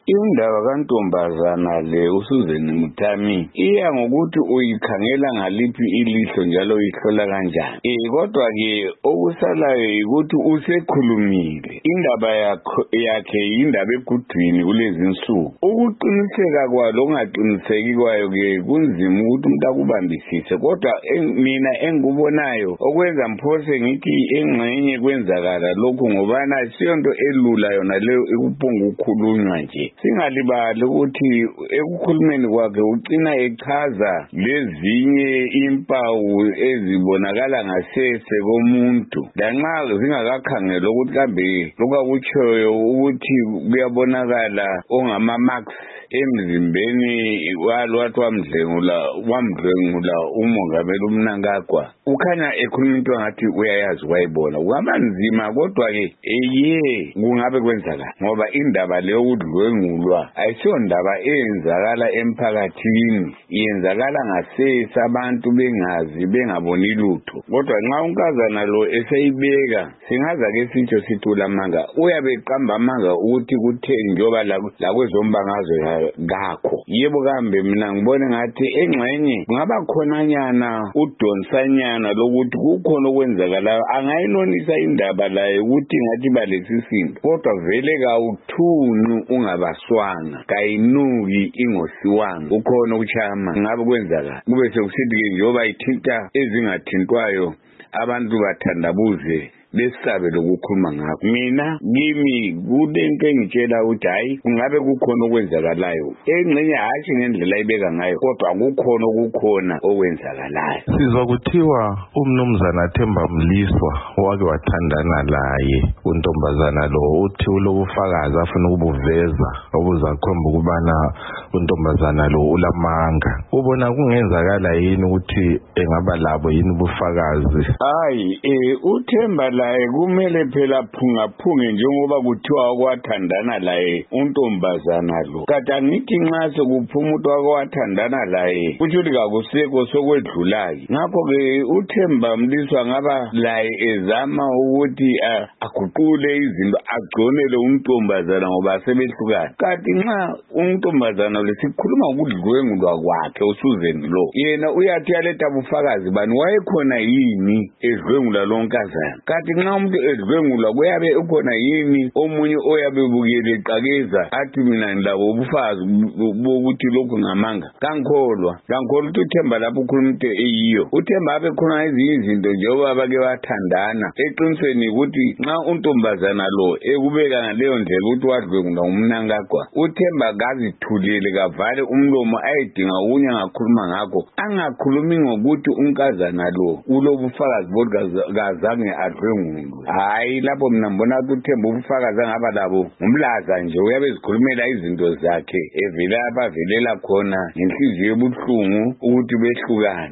Indaba kantombazana le uSuzan Mthami iya ngokuthi uyikhangela ngaliphi ilihlo njalo uyihlola kanjani. Kodwa ke okusalayo ukuthi usekhulumile. Indaba yakhe indaba egudwini kulezi insuku. Ukuqiniseka kwalo ongaqiniseki kwayo ke kunzima ukuthi umuntu akubambisise, kodwa mina engikubonayo okwenza mphose ngithi engxenye kwenzakala lokhu ngobana siyonto elula yona leyo ekuphunga ukukhulunywa nje. Singalibali ukuthi ekukhulumeni kwakhe ucina echaza lezinye impawu ezibonakala ngasese komuntu lanxa zingakakhangelwa ukuthi kambe lokutshoyo ukuthi kuyabonakala ongama-marks emzimbeni wathi wamdlwengula umongameli uMnangagwa. Ukhanya ekhuluma into ngathi uyayazi wayibona. Kungaba nzima kodwa ke kungabe kwenzakala ngoba indaba leyo ukudlwengulwa ayisiyo ndaba eyenzakala emphakathini, iyenzakala ngasese abantu bengazi bengaboni lutho. Kodwa nxa unkazana lo eseyibeka singaza ke sitsho sithi ulamanga uyabe eqamba amanga ukuthi kutheni njoba lakwezombangazwe ngakho. Yebo kambe mina ngibone ngathi engxenye kungaba khonanyana udonsanyana lokuthi kukhona okwenzakalayo angayinonisa indaba layo ukuthi ngathi balesisindo, kodwa vele kawuthunu ungabaswanga kayinuki ingosiwanga ukhona ukuchama ngabe kwenzakala kube sekusithi ke njoba ithinta ezingathintwayo abantu bathandabuze besabe lokukhuluma ngakho. Mina kimi kulento engitshela ukuthi hayi kungabe kukhona okwenzakalayo engxenye hatshi ngendlela ayibeka ngayo, kodwa kukhona okwenzakalayo. Sizwa kuthiwa umnumzana Themba Mliswa wake wathandana laye untombazana lo, uthi ulobufakazi afuna ukubuveza obuzakhomba ukubana untombazana lo ulamanga. Ubona kungenzakala yini ukuthi engaba labo yini ubufakazi? Hayi uThemba laye kumele phela phungaphunge njengoba kuthiwa kwathandana laye untombazana lo. Kanti angithi nxa sekuphuma umuntu wakwathandana laye kuthi kakusekho sokwedlulayo. Ngakho-ke uThemba Mliswa ngaba laye ezama ukuthi aguqule izinto agconele untombazana ngoba sebehlukana. Kanti nxa untombazana lesikhuluma ukudlwengulwa kwakhe uSuzan lo, yena uyathi yaletha bufakazi bani wayekhona yini edlwengula lonkazana. Kanti nxa umuntu edlwengulwa kuyabe ukhona yini omunye oyabe bukele eqakeza athi mina ngilabo ubufakazi bokuthi lokhu ngamanga. Kangikholwa ukuthi uThemba lapho ukhuluma into eyiyo. uThemba abe khona ezinye izinto njengoba bake bathandana eqinisweni ukuthi nxa untombazana lo ekubeka ngaleyo ndlela ukuthi wadlwengula uMnangagwa, uThemba kazithulele kavale umlomo ayedinga okunye angakhuluma ngakho, angakhulumi ngokuthi unkazana lo ulobufakazi bodwa kazange adlwengulwe. Hayi lapho mina ngibona ukuthi uThemba ubufakazi angaba labo umlaza nje, uyabe ezikhulumela izinto zakhe evela abavelela khona ngenhliziyo ebuhlungu ukuthi behlukane.